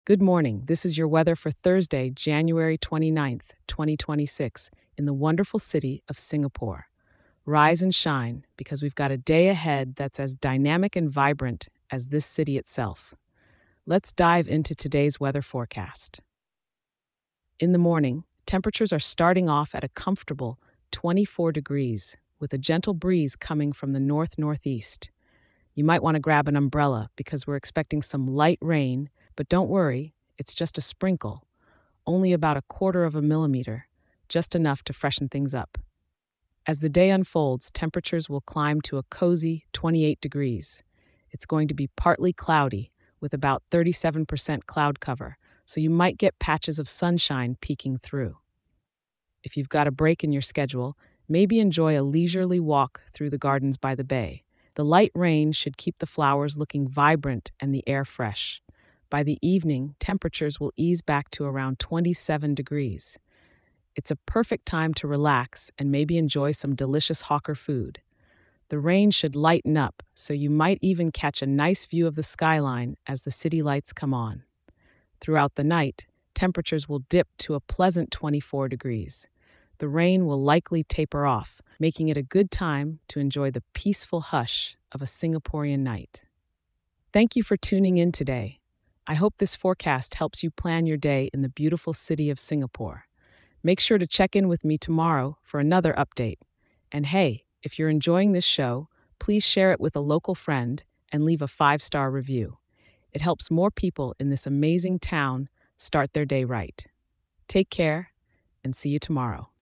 Good morning. This is your weather for Thursday, January 29th, 2026, in the wonderful city of Singapore. Rise and shine because we've got a day ahead that's as dynamic and vibrant as this city itself. Let's dive into today's weather forecast. In the morning, temperatures are starting off at a comfortable 24 degrees with a gentle breeze coming from the north northeast. You might want to grab an umbrella because we're expecting some light rain, but don't worry, it's just a sprinkle, only about a quarter of a millimeter, just enough to freshen things up. As the day unfolds, temperatures will climb to a cozy 28 degrees. It's going to be partly cloudy with about 37% cloud cover, so you might get patches of sunshine peeking through. If you've got a break in your schedule, maybe enjoy a leisurely walk through the gardens by the bay. The light rain should keep the flowers looking vibrant and the air fresh. By the evening, temperatures will ease back to around 27 degrees. It's a perfect time to relax and maybe enjoy some delicious hawker food. The rain should lighten up, so you might even catch a nice view of the skyline as the city lights come on. Throughout the night, temperatures will dip to a pleasant 24 degrees. The rain will likely taper off, making it a good time to enjoy the peaceful hush of a Singaporean night. Thank you for tuning in today. I hope this forecast helps you plan your day in the beautiful city of Singapore. Make sure to check in with me tomorrow for another update. And hey, if you're enjoying this show, please share it with a local friend and leave a 5-star review. It helps more people in this amazing town start their day right. Take care and see you tomorrow.